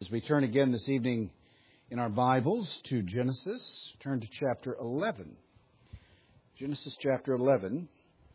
As we turn again this evening in our Bibles to Genesis, turn to chapter 11. Genesis chapter 11,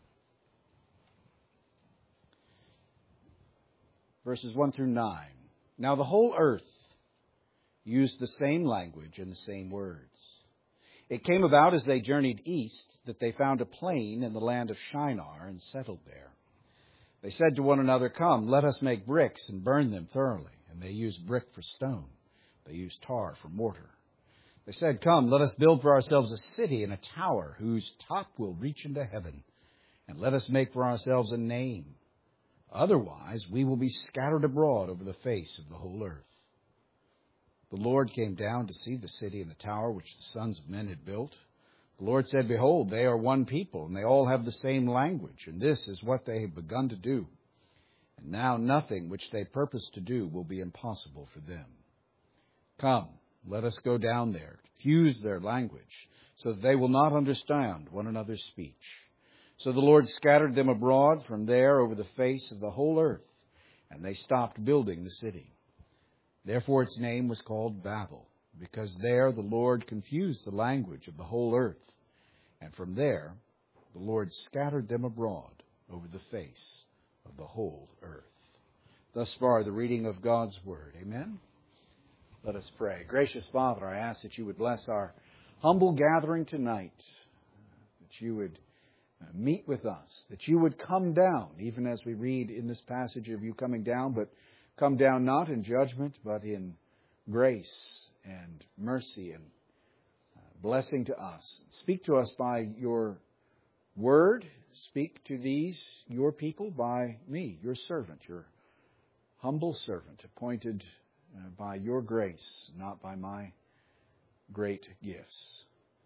verses 1 through 9. Now the whole earth used the same language and the same words. It came about as they journeyed east that they found a plain in the land of Shinar and settled there. They said to one another, "Come, let us make bricks and burn them thoroughly." And they used brick for stone. They used tar for mortar. They said, "Come, let us build for ourselves a city and a tower whose top will reach into heaven. And let us make for ourselves a name. Otherwise, we will be scattered abroad over the face of the whole earth." The Lord came down to see the city and the tower which the sons of men had built. The Lord said, "Behold, they are one people, and they all have the same language, and this is what they have begun to do. And now nothing which they purpose to do will be impossible for them. Come, let us go down there, confuse their language, so that they will not understand one another's speech." So the Lord scattered them abroad from there over the face of the whole earth, and they stopped building the city. Therefore its name was called Babel, because there the Lord confused the language of the whole earth. And from there the Lord scattered them abroad over the face of the whole earth. Thus far the reading of God's Word. Amen? Let us pray. Gracious Father, I ask that you would bless our humble gathering tonight, that you would meet with us, that you would come down, even as we read in this passage of you coming down, but come down not in judgment, but in grace and mercy and blessing to us. Speak to us by your word. Speak to these, your people, by me, your servant, your humble servant, appointed by your grace, not by my great gifts.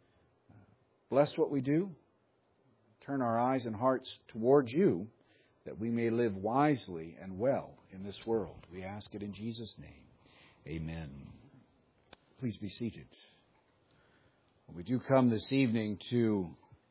Bless what we do. Turn our eyes and hearts towards you, that we may live wisely and well in this world. We ask it in Jesus' name. Amen. Please be seated. We do come this evening to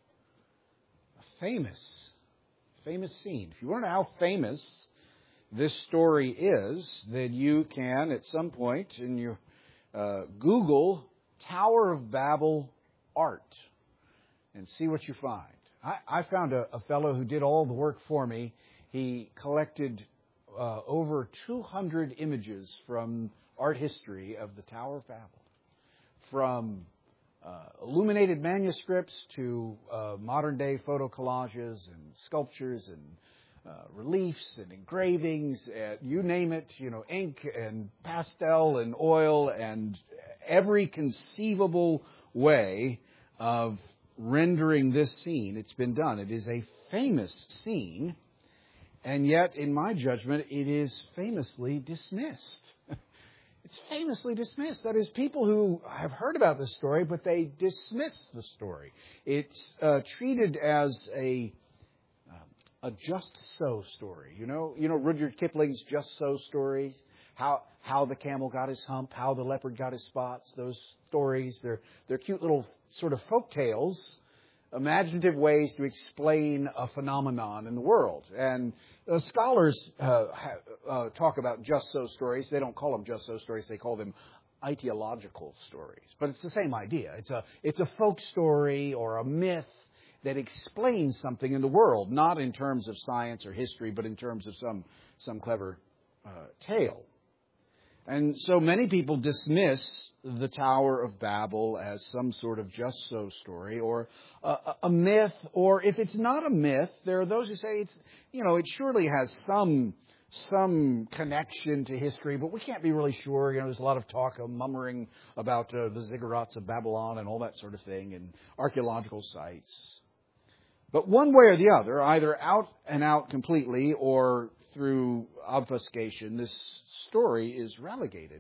a famous scene. If you want to know how famous this story is, then you can, at some point in your Google Tower of Babel art and see what you find. I found a fellow who did all the work for me. He collected over 200 images from art history of the Tower of Babel, from illuminated manuscripts to modern-day photo collages and sculptures and reliefs and engravings, you name it, ink and pastel and oil and every conceivable way of rendering this scene. It's been done. It is a famous scene, and yet, in my judgment, it is famously dismissed. It's famously dismissed. That is, people who have heard about this story, but they dismiss the story. It's treated as a just so story. You know Rudyard Kipling's Just So story? How the camel got his hump, how the leopard got his spots. Those stories, they're cute little sort of folk tales, imaginative ways to explain a phenomenon in the world. And scholars talk about just so stories. They don't call them just so stories. They call them ideological stories. But it's the same idea. It's a folk story or a myth that explains something in the world, not in terms of science or history, but in terms of some clever tale. And so many people dismiss the Tower of Babel as some sort of just so story or a myth, or if it's not a myth, there are those who say it surely has some connection to history, but we can't be really sure. There's a lot of talk of mummering about the ziggurats of Babylon and all that sort of thing, and archaeological sites. But one way or the other, either out and out completely or through obfuscation, this story is relegated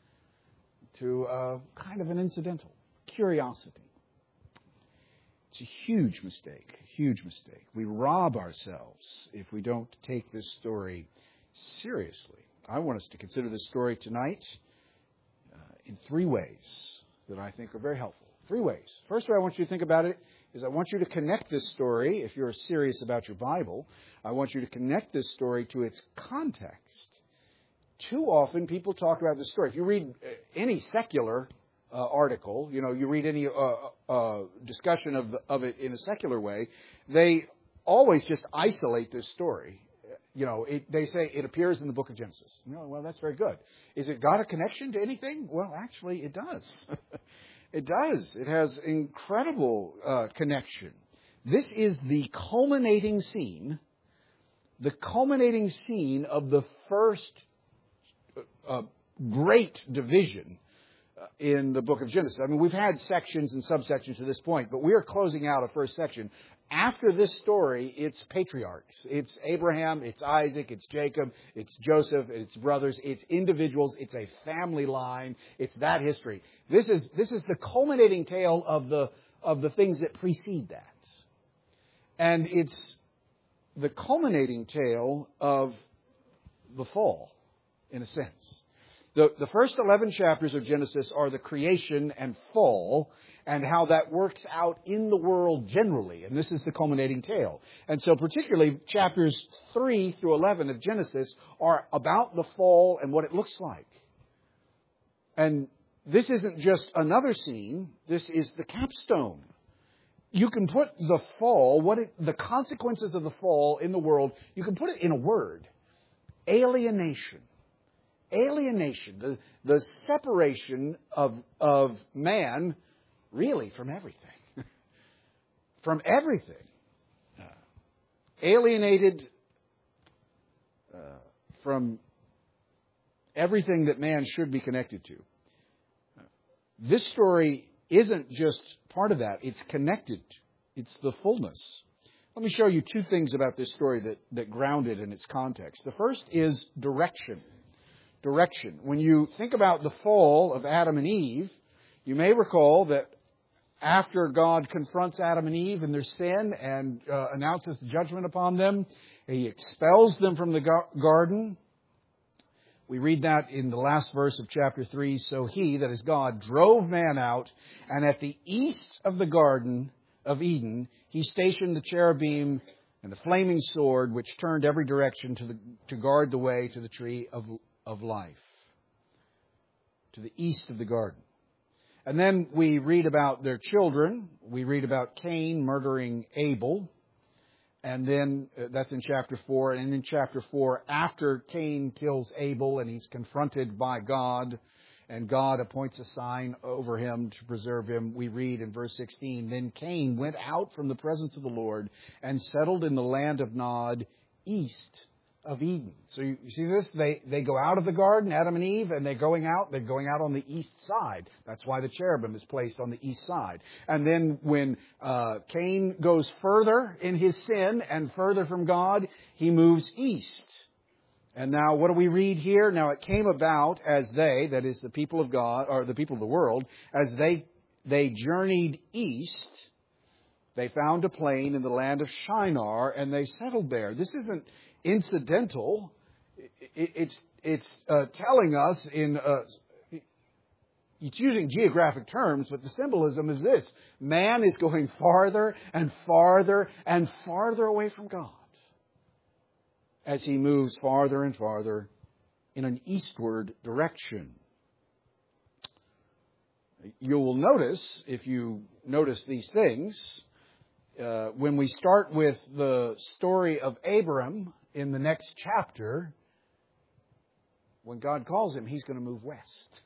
to kind of an incidental curiosity. It's a huge mistake, We rob ourselves if we don't take this story seriously. I want us to consider this story tonight in three ways that I think are very helpful. Three ways. First way I want you to think about it is I want you to connect this story, if you're serious about your Bible, I want you to connect this story to its context too often people talk about this story. If you read any secular article, you read any discussion of it in a secular way, they always just isolate this story. They say it appears in the book of Genesis. Well, that's very good. Is it got a connection to anything? Well, actually, it does. It does. It has incredible connection. This is the culminating scene of the first great division in the book of Genesis. I mean, we've had sections and subsections to this point, but we are closing out a first section. After this story, it's patriarchs. It's Abraham, it's Isaac, it's Jacob, it's Joseph, it's brothers, it's individuals, it's a family line, it's that history. This is the culminating tale of the things that precede that. And it's the culminating tale of the fall, in a sense. The first 11 chapters of Genesis are the creation and fall, and how that works out in the world generally. And this is the culminating tale. And so particularly chapters 3 through 11 of Genesis are about the fall and what it looks like. And this isn't just another scene. This is the capstone. You can put the fall, the consequences of the fall in the world, you can put it in a word. Alienation. Alienation. The separation of man really from everything. From everything. Alienated from everything that man should be connected to. This story isn't just part of that. It's connected. It's the fullness. Let me show you two things about this story that ground it in its context. The first is direction. Direction. When you think about the fall of Adam and Eve, you may recall that after God confronts Adam and Eve in their sin and announces judgment upon them, He expels them from the garden. We read that in the last verse of chapter 3. So He, that is God, drove man out, and at the east of the Garden of Eden, He stationed the cherubim and the flaming sword, which turned every direction to guard the way to the tree of life, to the east of the garden. And then we read about their children. We read about Cain murdering Abel. And then that's in chapter 4. And in chapter 4, after Cain kills Abel and he's confronted by God, and God appoints a sign over him to preserve him, we read in verse 16, Then Cain went out from the presence of the Lord and settled in the land of Nod, east of Eden. So you see this? They go out of the garden, Adam and Eve, and they're going out on the east side. That's why the cherubim is placed on the east side. And then when Cain goes further in his sin and further from God, he moves east. And now what do we read here? Now it came about as they, that is the people of God, or the people of the world, as they journeyed east, they found a plain in the land of Shinar, and they settled there. This isn't incidental. It's telling us it's using geographic terms, but the symbolism is this. Man is going farther and farther and farther away from God as he moves farther and farther in an eastward direction. You will notice, if you notice these things, when we start with the story of Abram in the next chapter, when God calls him, he's going to move west.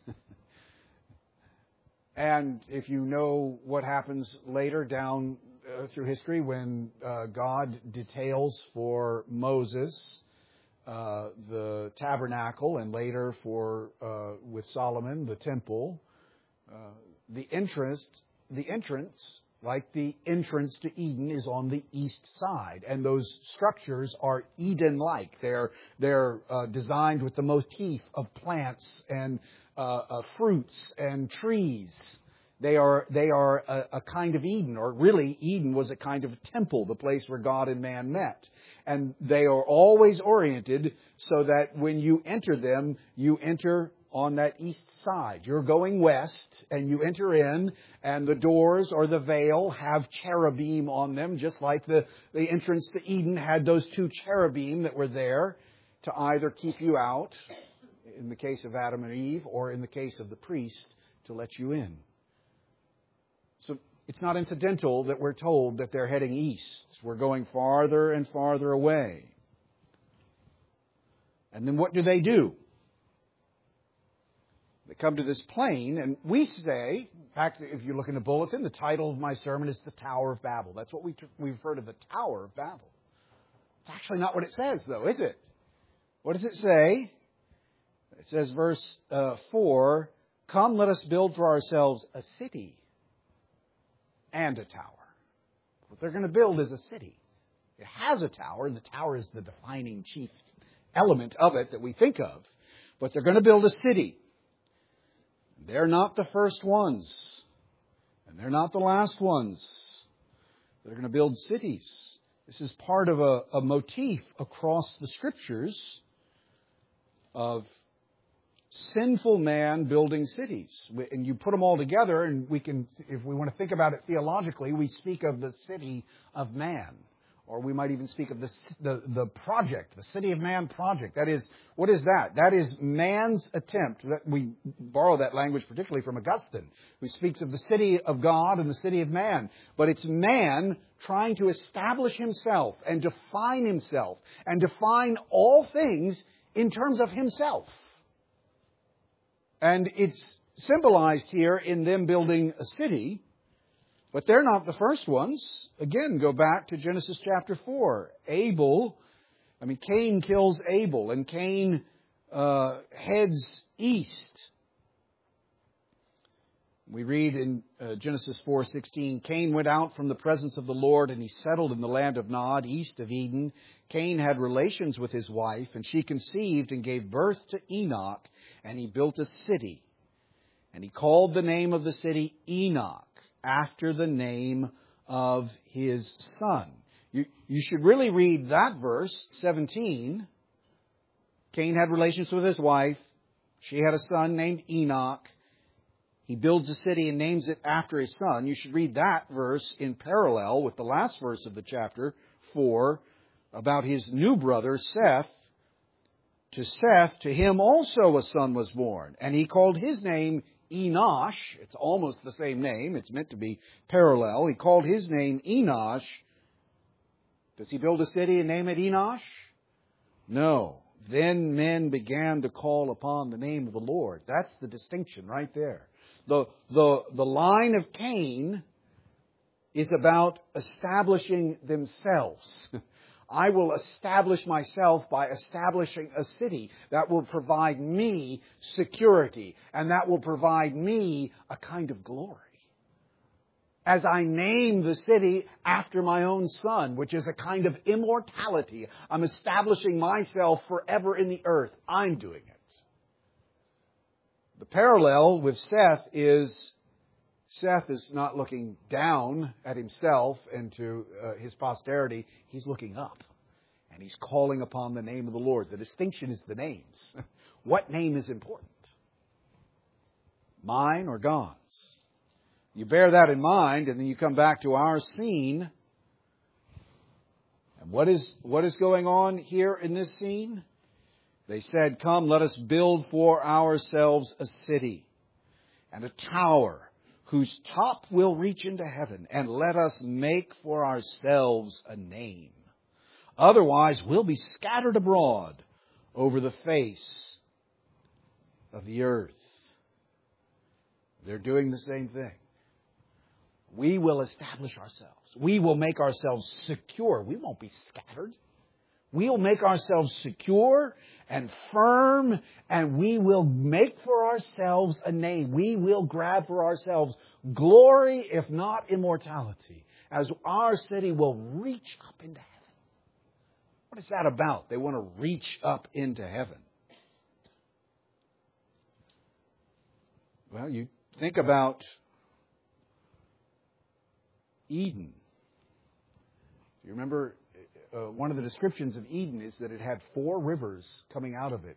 And if you know what happens later down through history when God details for Moses the tabernacle, and later for with Solomon the temple, the entrance, like the entrance to Eden, is on the east side, and those structures are Eden-like. They're designed with the motif of plants and fruits and trees. They are a kind of Eden, or really Eden was a kind of temple, the place where God and man met. And they are always oriented so that when you enter them, you enter on that east side. You're going west, and you enter in, and the doors or the veil have cherubim on them, just like the entrance to Eden had those two cherubim that were there to either keep you out in the case of Adam and Eve, or in the case of the priest, to let you in. So it's not incidental that we're told that they're heading east. We're going farther and farther away. And then what do? They come to this plain, and we say, in fact, if you look in the bulletin, the title of my sermon is The Tower of Babel. That's what we refer to, the Tower of Babel. It's actually not what it says, though, is it? What does it say? It says, verse 4, "Come, let us build for ourselves a city and a tower." What they're going to build is a city. It has a tower, and the tower is the defining chief element of it that we think of. But they're going to build a city. They're not the first ones, and they're not the last ones. They're going to build cities. This is part of a motif across the Scriptures of sinful man building cities. And you put them all together, and we can, if we want to think about it theologically, we speak of the city of man. Or we might even speak of the project, the City of Man project. That is, what is that? That is man's attempt. We borrow that language particularly from Augustine, who speaks of the city of God and the city of man. But it's man trying to establish himself and define all things in terms of himself. And it's symbolized here in them building a city. But they're not the first ones. Again, go back to Genesis chapter 4. Cain kills Abel, and Cain heads east. We read in Genesis 4:16, "Cain went out from the presence of the Lord, and he settled in the land of Nod, east of Eden. Cain had relations with his wife, and she conceived and gave birth to Enoch, and he built a city. And he called the name of the city Enoch, after the name of his son." You should really read that verse, 17. Cain had relations with his wife. She had a son named Enoch. He builds a city and names it after his son. You should read that verse in parallel with the last verse of the chapter 4 about his new brother, Seth. To Seth, to him also a son was born, and he called his name Enosh. It's almost the same name. It's meant to be parallel. He called his name Enosh. Does he build a city and name it Enosh? No. Then men began to call upon the name of the Lord. That's the distinction right there. The line of Cain is about establishing themselves. I will establish myself by establishing a city that will provide me security, and that will provide me a kind of glory. As I name the city after my own son, which is a kind of immortality, I'm establishing myself forever in the earth. I'm doing it. The parallel with Seth is not looking down at himself and to his posterity. He's looking up, and he's calling upon the name of the Lord. The distinction is the names. What name is important? Mine or God's? You bear that in mind, and then you come back to our scene. And what is going on here in this scene? They said, "Come, let us build for ourselves a city and a tower whose top will reach into heaven, and let us make for ourselves a name. Otherwise, we'll be scattered abroad over the face of the earth." They're doing the same thing. We will establish ourselves. We will make ourselves secure. We won't be scattered. We'll make ourselves secure and firm, and we will make for ourselves a name. We will grab for ourselves glory, if not immortality, as our city will reach up into heaven. What is that about? They want to reach up into heaven. Well, you think about Eden. You remember one of the descriptions of Eden is that it had 4 rivers coming out of it.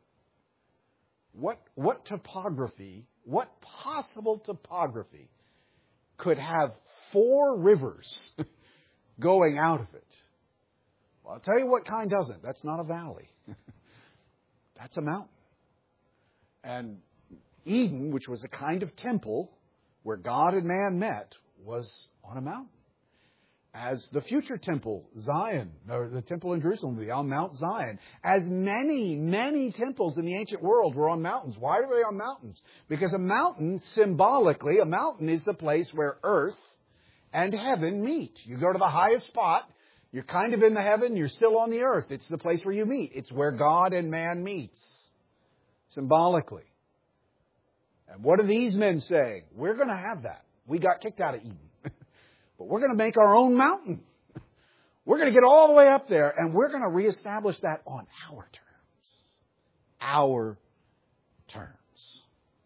What topography, what possible topography could have 4 rivers going out of it? Well, I'll tell you what kind doesn't. That's not a valley. That's a mountain. And Eden, which was a kind of temple where God and man met, was on a mountain. As the future temple, Zion, or the temple in Jerusalem, will be on Mount Zion. As many, many temples in the ancient world were on mountains. Why are they on mountains? Because a mountain, symbolically, a mountain is the place where earth and heaven meet. You go to the highest spot, you're kind of in the heaven, you're still on the earth. It's the place where you meet. It's where God and man meets, symbolically. And what are these men saying? We're going to have that. We got kicked out of Eden. But we're going to make our own mountain. We're going to get all the way up there, and we're going to reestablish that on our terms. Our terms.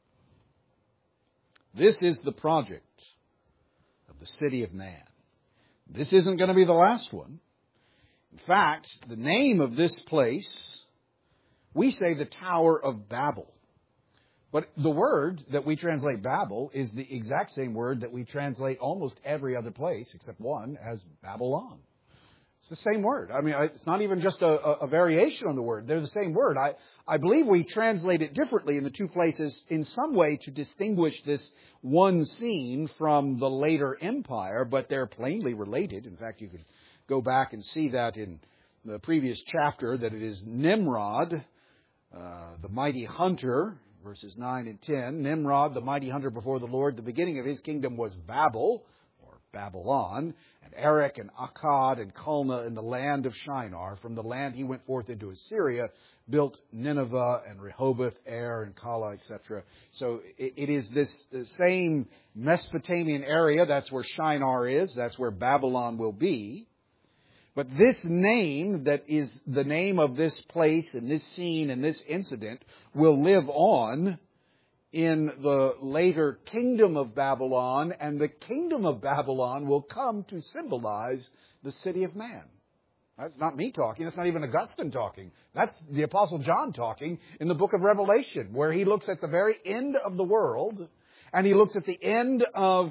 This is the project of the city of man. This isn't going to be the last one. In fact, the name of this place, we say the Tower of Babel. But the word that we translate Babel is the exact same word that we translate almost every other place, except one, as Babylon. It's the same word. I mean, it's not even just a variation on the word. They're the same word. I believe we translate it differently in the two places in some way to distinguish this one scene from the later empire, but they're plainly related. In fact, you could go back and see that in the previous chapter, that it is Nimrod, the mighty hunter, verses 9 and 10. Nimrod, the mighty hunter before the Lord, the beginning of his kingdom was Babel, or Babylon, and Erech and Akkad and Calneh in the land of Shinar. From the land he went forth into Assyria, built Nineveh and Rehoboth, Er and Calah, etc. So it is this same Mesopotamian area. That's where Shinar is. That's where Babylon will be. But this name, that is the name of this place and this scene and this incident, will live on in the later kingdom of Babylon, and the kingdom of Babylon will come to symbolize the city of man. That's not me talking. That's not even Augustine talking. That's the Apostle John talking in the book of Revelation, where he looks at the very end of the world, and he looks at the end of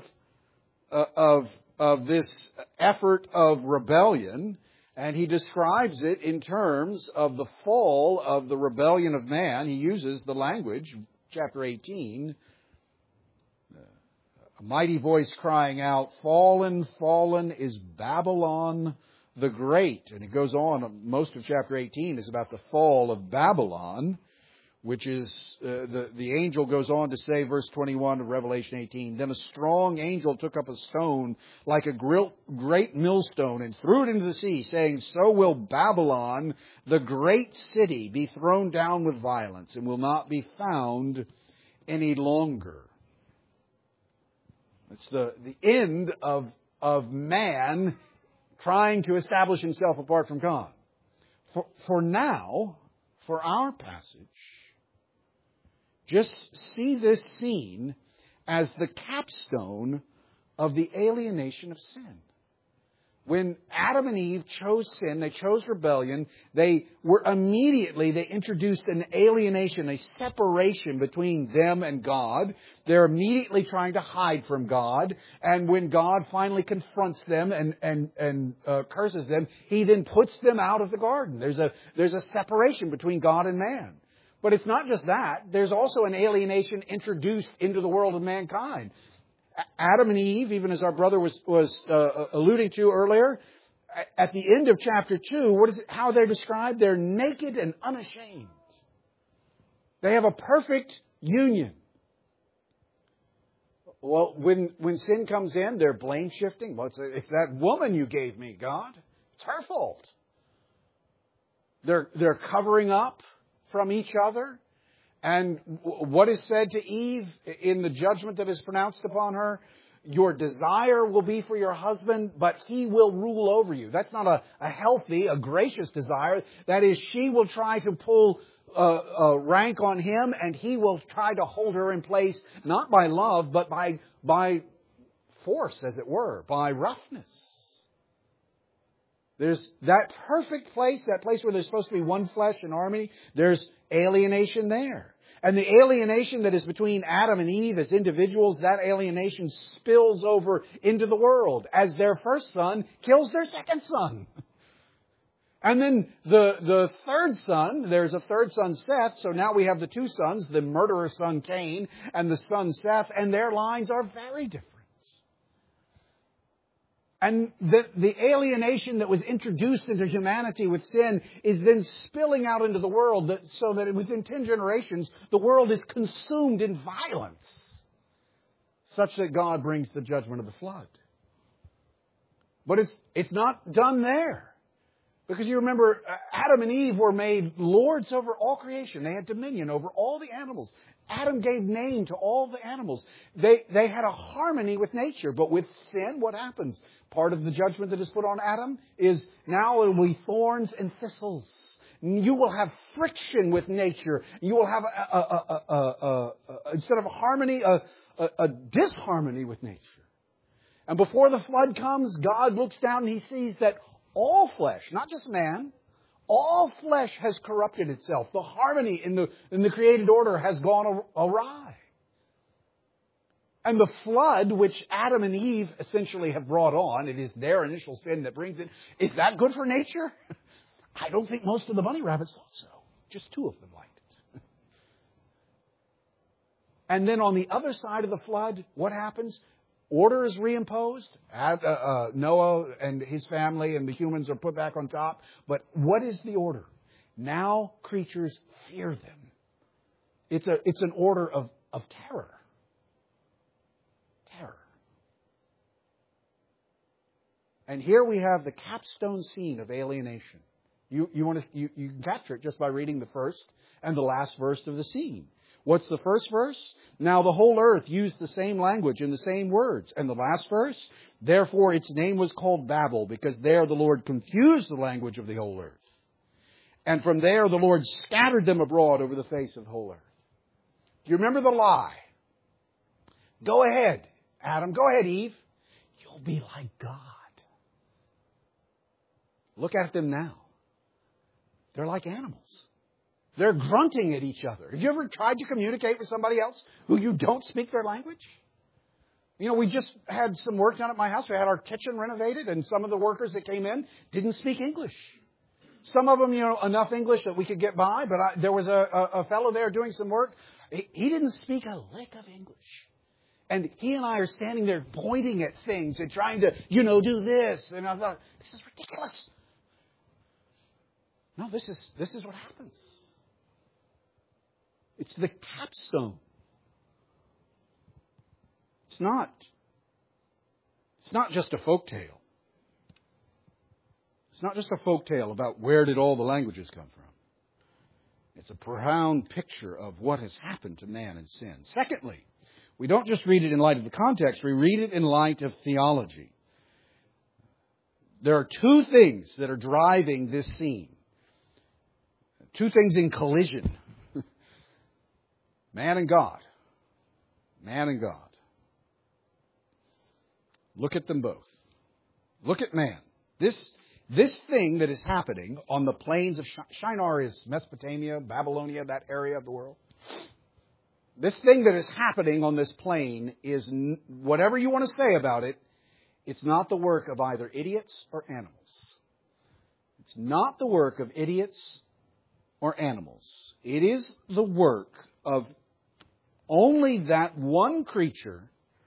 this effort of rebellion, and he describes it in terms of the fall of the rebellion of man. He uses the language, chapter 18, a mighty voice crying out, "Fallen, fallen is Babylon the Great." And it goes on, most of chapter 18 is about the fall of Babylon, which is, the angel goes on to say, verse 21 of Revelation 18, "Then a strong angel took up a stone like a great millstone and threw it into the sea, saying, So will Babylon, the great city, be thrown down with violence and will not be found any longer." It's the end of man trying to establish himself apart from God. For now, for our passage, just see this scene as the capstone of the alienation of sin. When Adam and Eve chose sin, they chose rebellion, they introduced an alienation, a separation between them and God. They're immediately trying to hide from God. And when God finally confronts them and curses them, He then puts them out of the garden. There's a separation between God and man. But it's not just that. There's also an alienation introduced into the world of mankind. Adam and Eve, even as our brother was alluding to earlier, at the end of chapter 2, how they're described? They're naked and unashamed. They have a perfect union. Well, when sin comes in, they're blame shifting. Well, it's that woman you gave me, God. It's her fault. They're covering up from each other. And what is said to Eve in the judgment that is pronounced upon her? Your desire will be for your husband, but he will rule over you. That's not a healthy, a gracious desire. That is, she will try to pull rank on him, and he will try to hold her in place, not by love, but by force, as it were, by roughness. There's that perfect place, that place where there's supposed to be one flesh and harmony. There's alienation there. And the alienation that is between Adam and Eve as individuals, that alienation spills over into the world as their first son kills their second son. And then the third son, there's a third son, Seth. So now we have the two sons, the murderer son Cain and the son Seth, and their lines are very different. And the alienation that was introduced into humanity with sin is then spilling out into the world so that within 10 generations, the world is consumed in violence, such that God brings the judgment of the flood. But it's not done there. Because you remember, Adam and Eve were made lords over all creation. They had dominion over all the animals. Adam gave name to all the animals. They had a harmony with nature. But with sin, what happens? Part of the judgment that is put on Adam is now it will be thorns and thistles. You will have friction with nature. You will have, instead of a harmony, a disharmony with nature. And before the flood comes, God looks down and He sees that all flesh, not just man, all flesh has corrupted itself. The harmony in the created order has gone awry. And the flood, which Adam and Eve essentially have brought on, it is their initial sin that brings it. Is that good for nature? I don't think most of the bunny rabbits thought so. Just 2 of them liked it. And then on the other side of the flood, what happens? Order is reimposed. Noah and his family and the humans are put back on top. But what is the order? Now creatures fear them. It's an order of terror. Terror. And here we have the capstone scene of alienation. You can capture it just by reading the first and the last verse of the scene. What's the first verse? Now the whole earth used the same language and the same words. And the last verse? Therefore its name was called Babel, because there the Lord confused the language of the whole earth. And from there the Lord scattered them abroad over the face of the whole earth. Do you remember the lie? Go ahead, Adam. Go ahead, Eve. You'll be like God. Look at them now. They're like animals. They're grunting at each other. Have you ever tried to communicate with somebody else who you don't speak their language? You know, we just had some work done at my house. We had our kitchen renovated, and some of the workers that came in didn't speak English. Some of them, enough English that we could get by, but there was a fellow there doing some work. He didn't speak a lick of English. And he and I are standing there pointing at things and trying to, do this. And I thought, this is ridiculous. No, this is what happens. It's the capstone. It's not just a folk tale. It's not just a folk tale about where did all the languages come from. It's a profound picture of what has happened to man in sin. Secondly, we don't just read it in light of the context, we read it in light of theology. There are 2 things that are driving this scene. 2 things in collision. Man and God. Man and God. Look at them both. Look at man. This thing that is happening on the plains of Shinar is Mesopotamia, Babylonia, that area of the world. This thing that is happening on this plain is, whatever you want to say about it, it's not the work of either idiots or animals. It's not the work of idiots or animals. It is the work of only that one creature,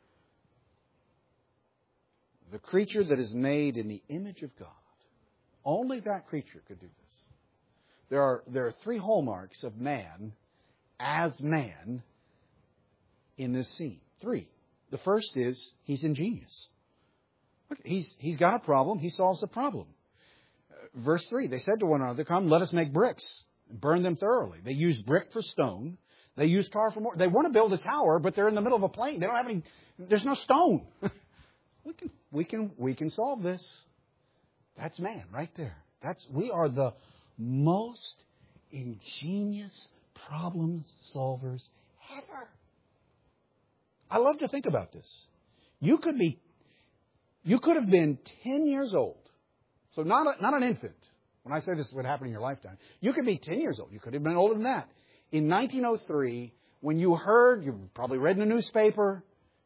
the creature that is made in the image of God. Only that creature could do this. There are 3 hallmarks of man as man in this scene. 3. The first is he's ingenious. Look, he's got a problem. He solves the problem. Verse 3, they said to one another, come, let us make bricks and burn them thoroughly. They use brick for stone. They use tar for mortar. They want to build a tower, but they're in the middle of a plain. They don't have any. There's no stone. We can solve this. That's man right there. We are the most ingenious problem solvers ever. I love to think about this. You could have been 10 years old. So not an infant. When I say this would happen in your lifetime, you could be 10 years old. You could have been older than that. In 1903, when you probably read in the newspaper,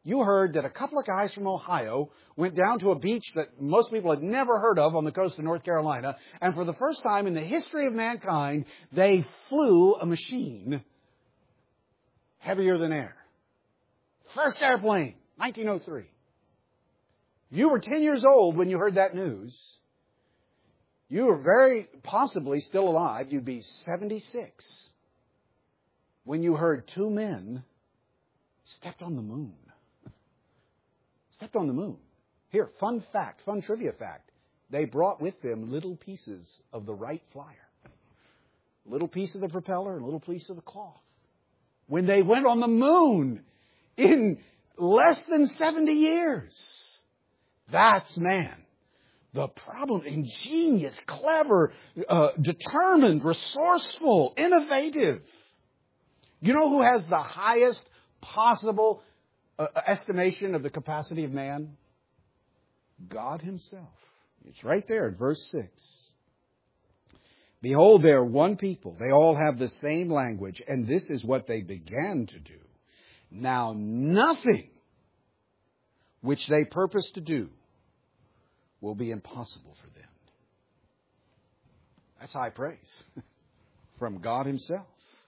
you heard that a couple of guys from Ohio went down to a beach that most people had never heard of on the coast of North Carolina, and for the first time in the history of mankind, they flew a machine heavier than air. First airplane, 1903. You were 10 years old when you heard that news. You were very possibly still alive. You'd be 76 when you heard two men stepped on the moon. Stepped on the moon. Here, fun fact, fun trivia fact. They brought with them little pieces of the Wright Flyer. A little piece of the propeller, a little piece of the cloth. When they went on the moon in less than 70 years. That's man. The problem, ingenious, clever, determined, resourceful, innovative. You know who has the highest possible estimation of the capacity of man? God Himself. It's right there in verse 6. Behold, they are one people. They all have the same language, and this is what they began to do. Now nothing which they purpose to do will be impossible for them. That's high praise from God Himself.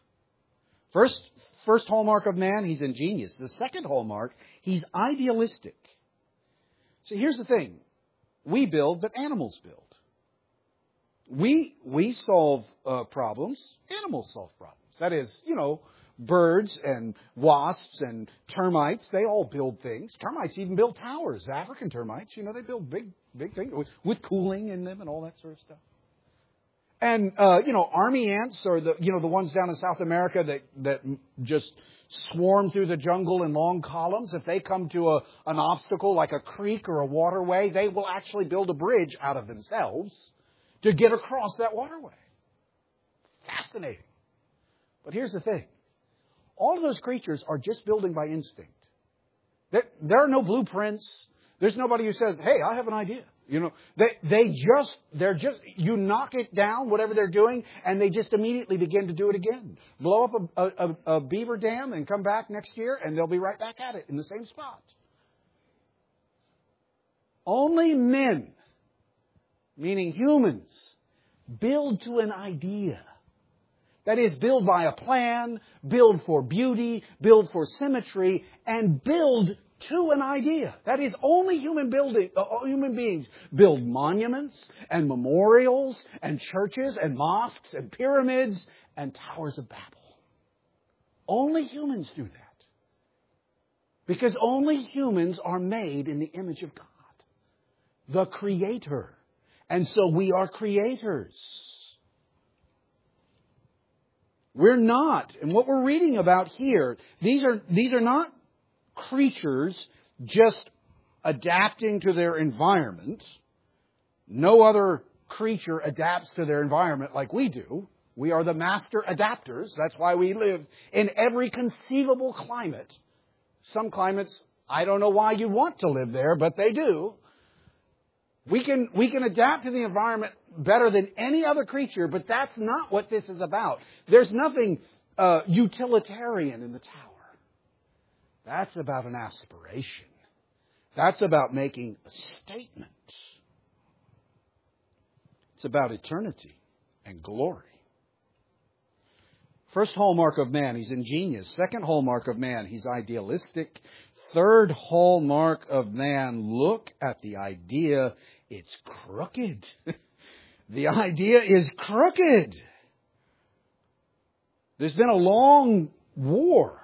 First hallmark of man, he's ingenious. The second hallmark, he's idealistic. So here's the thing. We build, but animals build. We solve problems. Animals solve problems. That is, birds and wasps and termites, they all build things. Termites even build towers. African termites, they build big things with cooling in them and all that sort of stuff. And, army ants are the ones down in South America that just swarm through the jungle in long columns. If they come to an obstacle like a creek or a waterway, they will actually build a bridge out of themselves to get across that waterway. Fascinating. But here's the thing. All of those creatures are just building by instinct. There are no blueprints. There's nobody who says, hey, I have an idea. They're just, you knock it down, whatever they're doing, and they just immediately begin to do it again. Blow up a beaver dam and come back next year, and they'll be right back at it in the same spot. Only men, meaning humans, build to an idea. That is, build by a plan, build for beauty, build for symmetry, and build to an idea. That is, only human beings build monuments and memorials and churches and mosques and pyramids and towers of Babel. Only humans do that. Because only humans are made in the image of God, the Creator. And so we are creators. We're not, and what we're reading about here, these are not creatures just adapting to their environment. No other creature adapts to their environment like we do. We are the master adapters. That's why we live in every conceivable climate. Some climates, I don't know why you want to live there, but they do. We can adapt to the environment better than any other creature, but that's not what this is about. There's nothing utilitarian in the tower. That's about an aspiration. That's about making a statement. It's about eternity and glory. First hallmark of man, he's ingenious. Second hallmark of man, he's idealistic. Third hallmark of man, look at the idea. It's crooked. The idea is crooked. There's been a long war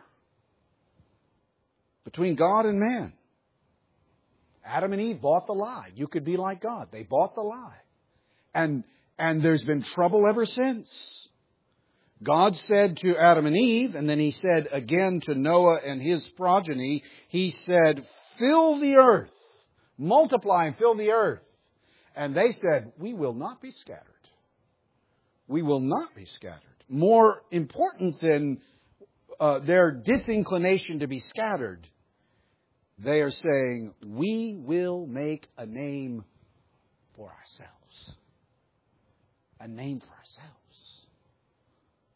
between God and man. Adam and Eve bought the lie. You could be like God. They bought the lie. And there's been trouble ever since. God said to Adam and Eve, and then He said again to Noah and his progeny, He said, fill the earth, multiply and fill the earth. And they said, we will not be scattered. We will not be scattered. More important than their disinclination to be scattered, they are saying, we will make a name for ourselves. A name for ourselves.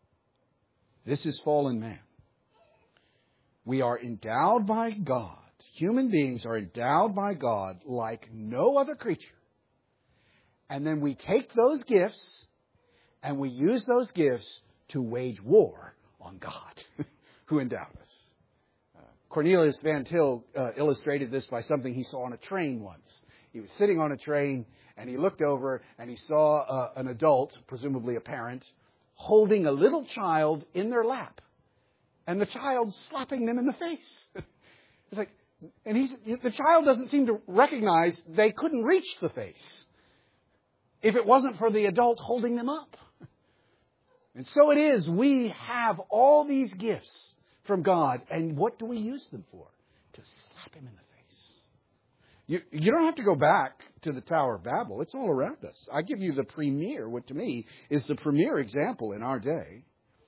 This is fallen man. We are endowed by God. human beings are endowed by God like no other creature. And then we take those gifts and we use those gifts to wage war on God, who endowed us. Cornelius Van Til illustrated this by something he saw on a train once. He was sitting on a train and he looked over and he saw an adult, presumably a parent, holding a little child in their lap. And the child slapping them in the face. It's like, and the child doesn't seem to recognize they couldn't reach the face if it wasn't for the adult holding them up. And so it is, we have all these gifts from God, and what do we use them for? To slap Him in the face. You don't have to go back to the Tower of Babel. It's all around us. I give you the premier, what to me is the premier example in our day.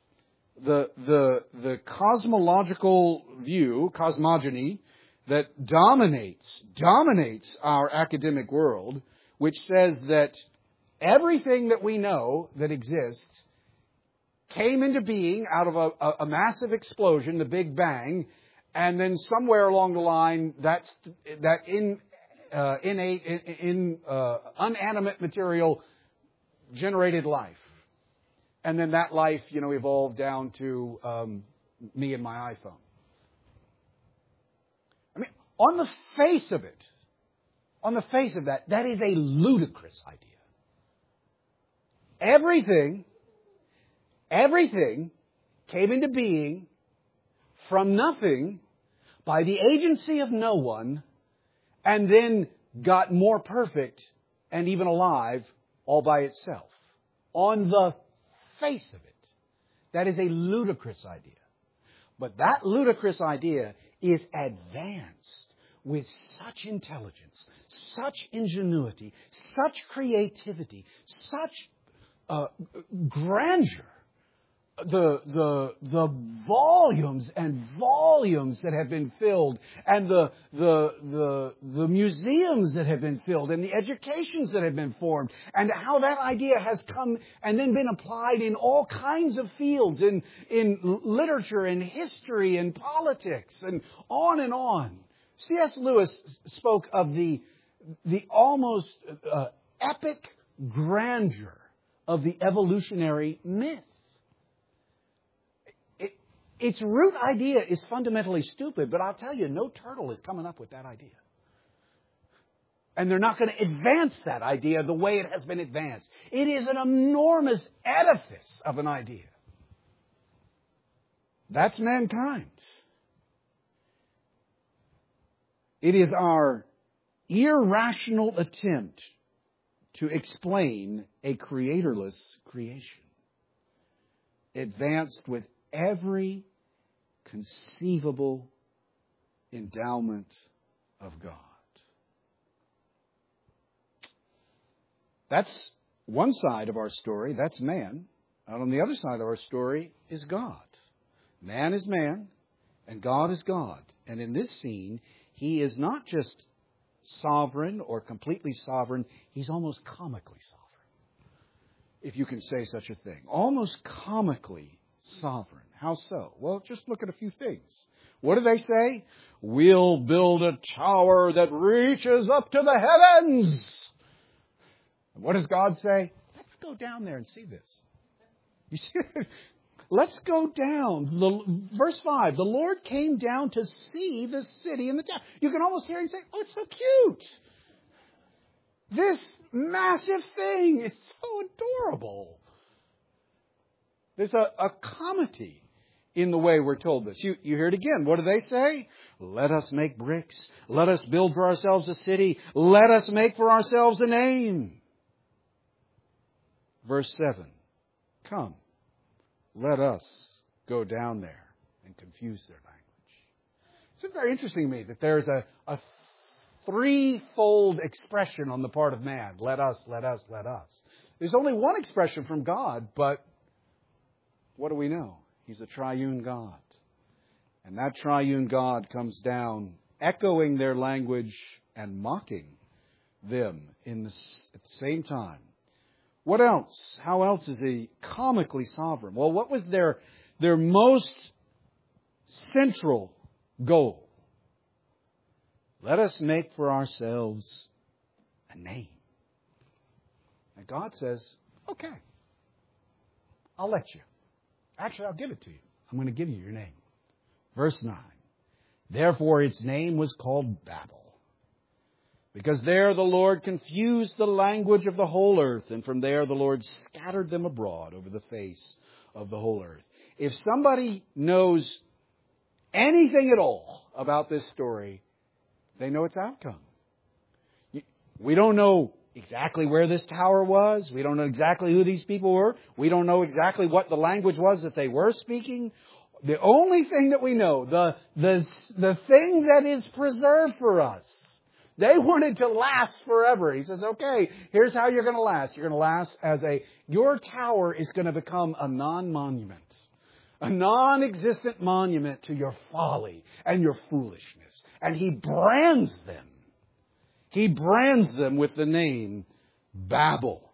The cosmological view, cosmogony, that dominates our academic world, which says that everything that we know that exists came into being out of a massive explosion, the Big Bang, and then somewhere along the line, that unanimate material generated life. And then that life, evolved down to me and my iPhone. I mean, on the face of that, that is a ludicrous idea. Everything came into being from nothing by the agency of no one, and then got more perfect and even alive all by itself. On the face of it, that is a ludicrous idea. But that ludicrous idea is advanced with such intelligence, such ingenuity, such creativity, such grandeur. The volumes and volumes that have been filled, and the museums that have been filled, and the educations that have been formed, and how that idea has come and then been applied in all kinds of fields, in literature and history and politics and on and on. C.S. Lewis spoke of the almost epic grandeur of the evolutionary myth. Its root idea is fundamentally stupid, but I'll tell you, no turtle is coming up with that idea. And they're not going to advance that idea the way it has been advanced. It is an enormous edifice of an idea. That's mankind. It is our irrational attempt to explain a creatorless creation, advanced with every conceivable endowment of God. That's one side of our story. That's man. And on the other side of our story is God. Man is man, and God is God. And in this scene, He is not just sovereign or completely sovereign. He's almost comically sovereign, if you can say such a thing. Almost comically sovereign. How so? Well, just look at a few things. What do they say? We'll build a tower that reaches up to the heavens. And what does God say? Let's go down there and see this. You see, let's go down. Verse 5, the Lord came down to see the city and the town. You can almost hear him say, oh, it's so cute. This massive thing is so adorable. There's a comedy in the way we're told this. You hear it again. What do they say? Let us make bricks. Let us build for ourselves a city. Let us make for ourselves a name. Verse 7. Come, let us go down there and confuse their language. It's very interesting to me that there's a threefold expression on the part of man. Let us, let us, let us. There's only one expression from God, but what do we know? He's a triune God. And that triune God comes down, echoing their language and mocking them at the same time. What else? How else is He comically sovereign? Well, what was their most central goal? Let us make for ourselves a name. And God says, okay, I'll let you. Actually, I'll give it to you. I'm going to give you your name. Verse 9. Therefore its name was called Babel, because there the Lord confused the language of the whole earth, and from there the Lord scattered them abroad over the face of the whole earth. If somebody knows anything at all about this story, they know its outcome. We don't know exactly where this tower was. We don't know exactly who these people were. We don't know exactly what the language was that they were speaking. The only thing that we know, the thing that is preserved for us, they wanted to last forever. He says, okay, here's how you're going to last. You're going to last your tower is going to become a non-monument. A non-existent monument to your folly and your foolishness. And He brands them. He brands them with the name Babel.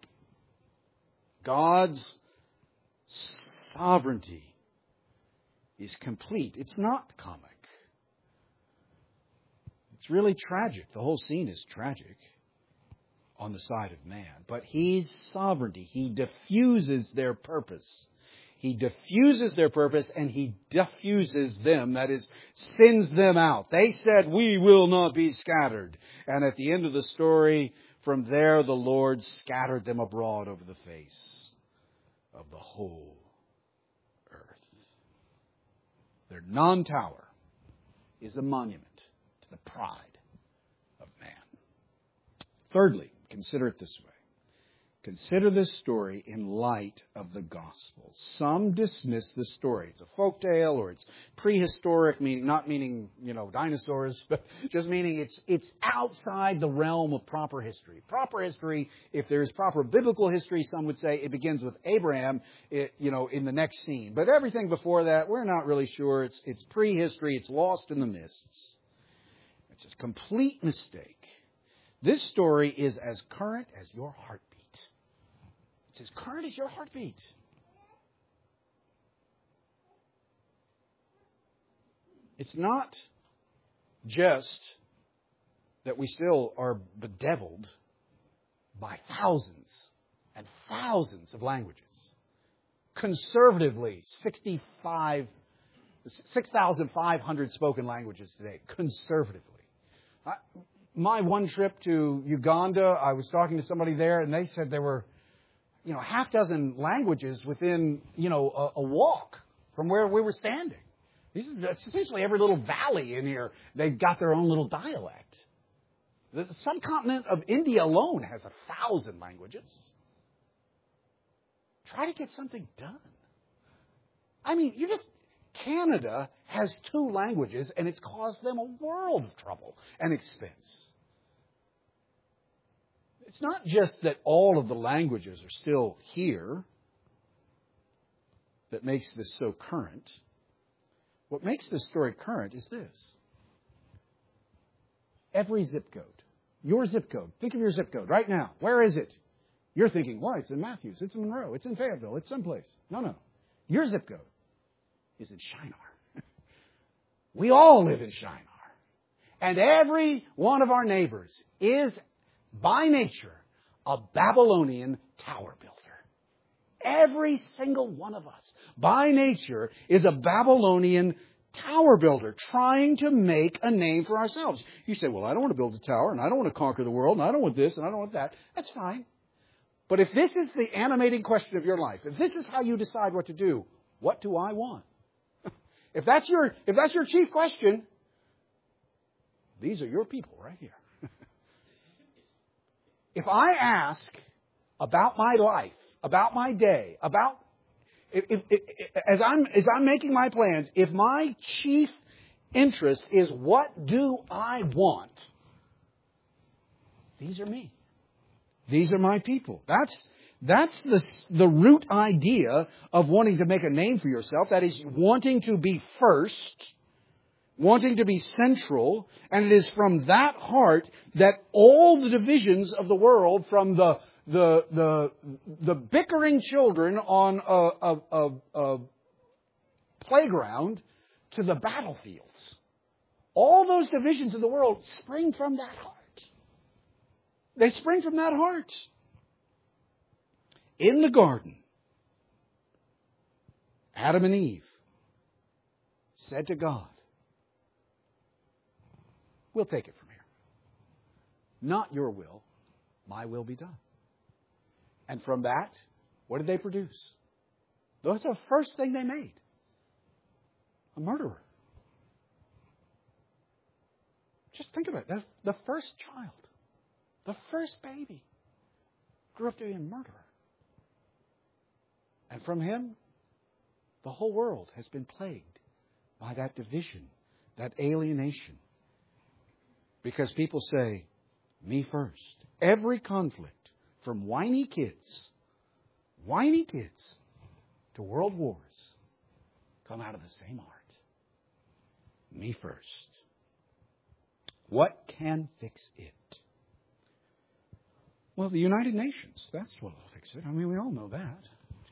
God's sovereignty is complete. It's not comic. It's really tragic. The whole scene is tragic on the side of man. But His sovereignty, He diffuses their purpose. He diffuses their purpose and He diffuses them, that is, sends them out. They said, we will not be scattered. And at the end of the story, from there the Lord scattered them abroad over the face of the whole earth. Their non-tower is a monument to the pride of man. Thirdly, consider it this way. Consider this story in light of the gospel. Some dismiss this story. It's a folktale or it's prehistoric, not meaning, dinosaurs, but just meaning it's outside the realm of proper history. Proper history, if there's proper biblical history, some would say it begins with Abraham, in the next scene. But everything before that, we're not really sure. It's prehistory. It's lost in the mists. It's a complete mistake. This story is as current as your heartbeat. It's as current as your heartbeat. It's not just that we still are bedeviled by thousands and thousands of languages. Conservatively, 6,500 spoken languages today. Conservatively. My one trip to Uganda, I was talking to somebody there, and they said there were half dozen languages within, a walk from where we were standing. That's essentially every little valley in here. They've got their own little dialect. The subcontinent of India alone has 1,000 languages. Try to get something done. Canada has 2 languages, and it's caused them a world of trouble and expense. It's not just that all of the languages are still here that makes this so current. What makes this story current is this. Every zip code, your zip code, think of your zip code right now. Where is it? You're thinking, why? It's in Matthews, it's in Monroe, it's in Fayetteville, it's someplace. No. Your zip code is in Shinar. We all live in Shinar. And every one of our neighbors is, by nature, a Babylonian tower builder. Every single one of us, by nature, is a Babylonian tower builder trying to make a name for ourselves. You say, well, I don't want to build a tower, and I don't want to conquer the world, and I don't want this, and I don't want that. That's fine. But if this is the animating question of your life, if this is how you decide what to do, what do I want? If that's your chief question, these are your people right here. If I ask about my life, about my day, as I'm making my plans, if my chief interest is what do I want, these are me. These are my people. That's the root idea of wanting to make a name for yourself. That is wanting to be first, wanting to be central, and it is from that heart that all the divisions of the world, from the bickering children on a playground to the battlefields, All those divisions of the world spring from that heart. They spring from that heart. In the garden, Adam and Eve said to God, we'll take it from here. Not your will, my will be done. And from that, what did they produce? That's the first thing they made. A murderer. Just think about it. The first child, the first baby, grew up to be a murderer. And from him, the whole world has been plagued by that division, that alienation. Because people say, me first. Every conflict, from whiny kids, to world wars, come out of the same heart. Me first. What can fix it? Well, the United Nations. That's what will fix it. I mean, we all know that.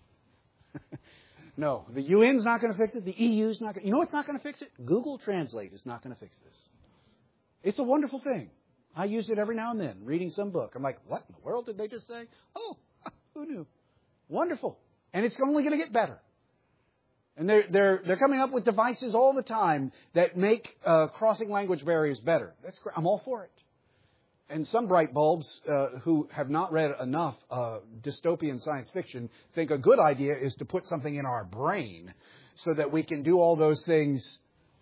No, the UN's not going to fix it. The EU's not going to. You know what's not going to fix it? Google Translate is not going to fix this. It's a wonderful thing. I use it every now and then, reading some book. I'm like, what in the world did they just say? Oh, who knew? Wonderful. And it's only going to get better. And they're coming up with devices all the time that make crossing language barriers better. That's great. I'm all for it. And some bright bulbs who have not read enough dystopian science fiction think a good idea is to put something in our brain so that we can do all those things.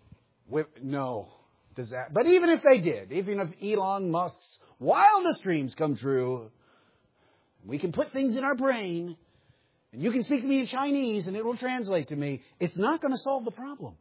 No. But even if they did, even if Elon Musk's wildest dreams come true, we can put things in our brain, and you can speak to me in Chinese, and it will translate to me. It's not going to solve the problem.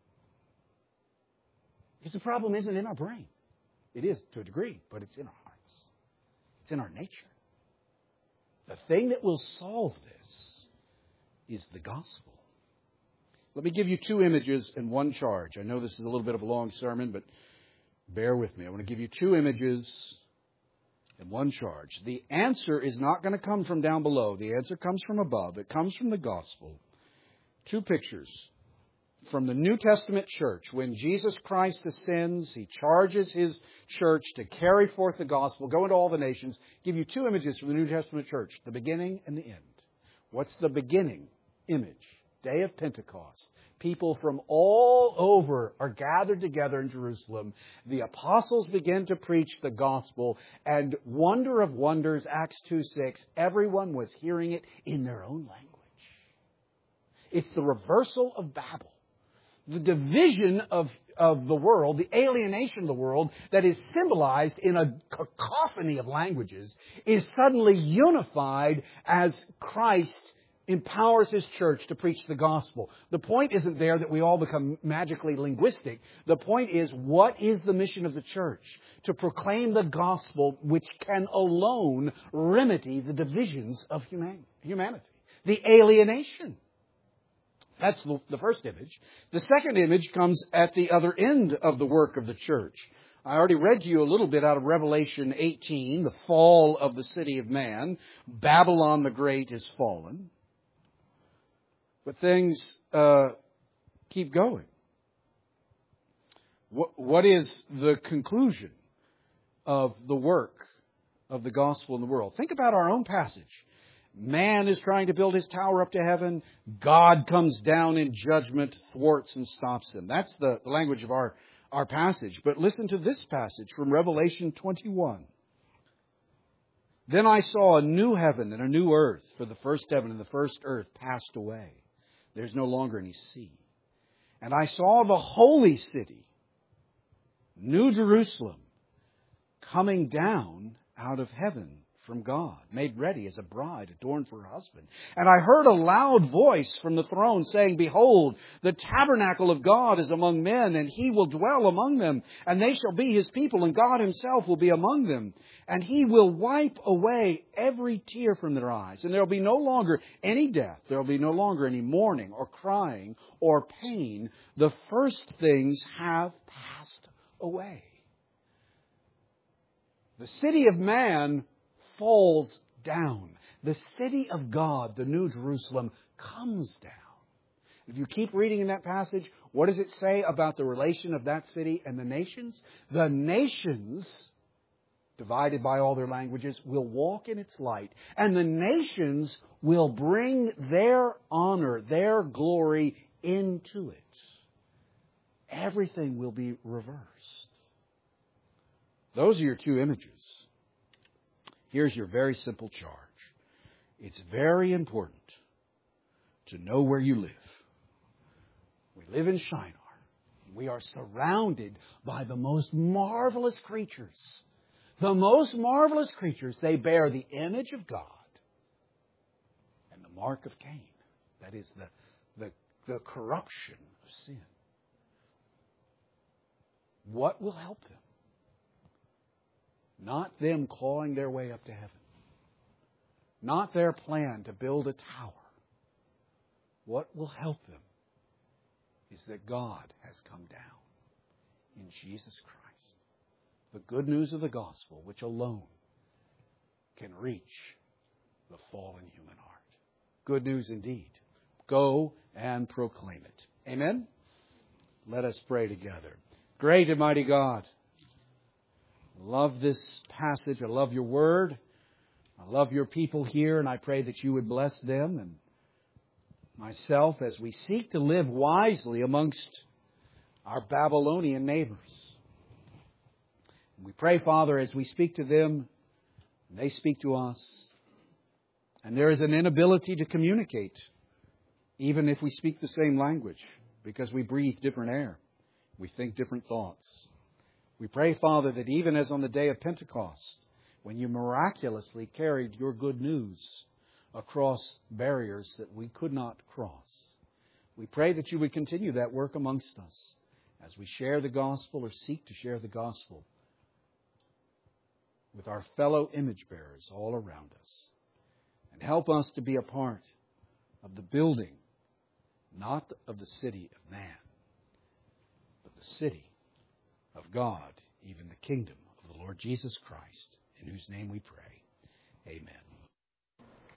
Because the problem isn't in our brain. It is to a degree, but it's in our hearts. It's in our nature. The thing that will solve this is the gospel. Let me give you two images and one charge. I know this is a little bit of a long sermon, but bear with me. I want to give you two images and one charge. The answer is not going to come from down below. The answer comes from above. It comes from the gospel. Two pictures from the New Testament church. When Jesus Christ ascends, He charges His church to carry forth the gospel, go into all the nations. Give you two images from the New Testament church, the beginning and the end. What's the beginning image? Day of Pentecost. People from all over are gathered together in Jerusalem. The apostles begin to preach the gospel. And wonder of wonders, Acts 2:6, everyone was hearing it in their own language. It's the reversal of Babel. The division of the world, the alienation of the world that is symbolized in a cacophony of languages is suddenly unified as Christ empowers His church to preach the gospel. The point isn't there that we all become magically linguistic. The point is, what is the mission of the church? To proclaim the gospel which can alone remedy the divisions of humanity. The alienation. That's the first image. The second image comes at the other end of the work of the church. I already read to you a little bit out of Revelation 18, the fall of the city of man. Babylon the Great is fallen. But things keep going. What is the conclusion of the work of the gospel in the world? Think about our own passage. Man is trying to build his tower up to heaven. God comes down in judgment, thwarts and stops him. That's the language of our passage. But listen to this passage from Revelation 21. Then I saw a new heaven and a new earth, for the first heaven and the first earth passed away. There's no longer any sea. And I saw the holy city, New Jerusalem, coming down out of heaven from God, made ready as a bride adorned for her husband. And I heard a loud voice from the throne saying, Behold, the tabernacle of God is among men, and He will dwell among them, and they shall be His people, and God Himself will be among them. And He will wipe away every tear from their eyes. And there will be no longer any death. There will be no longer any mourning or crying or pain. The first things have passed away. The city of man falls down. The city of God, the New Jerusalem, comes down. If you keep reading in that passage, what does it say about the relation of that city and the nations? The nations, divided by all their languages, will walk in its light. And the nations will bring their honor, their glory into it. Everything will be reversed. Those are your two images. Here's your very simple charge. It's very important to know where you live. We live in Shinar. We are surrounded by the most marvelous creatures. The most marvelous creatures, they bear the image of God and the mark of Cain. That is the corruption of sin. What will help them? Not them clawing their way up to heaven. Not their plan to build a tower. What will help them is that God has come down in Jesus Christ. The good news of the gospel, which alone can reach the fallen human heart. Good news indeed. Go and proclaim it. Amen? Let us pray together. Great and mighty God, I love this passage. I love your word. I love your people here, and I pray that you would bless them and myself as we seek to live wisely amongst our Babylonian neighbors. And we pray, Father, as we speak to them, and they speak to us, and there is an inability to communicate, even if we speak the same language, because we breathe different air. We think different thoughts. We pray, Father, that even as on the day of Pentecost, when you miraculously carried your good news across barriers that we could not cross, we pray that you would continue that work amongst us as we share the gospel or seek to share the gospel with our fellow image bearers all around us. And help us to be a part of the building, not of the city of man, but the city of God, even the kingdom of the Lord Jesus Christ, in whose name we pray. Amen.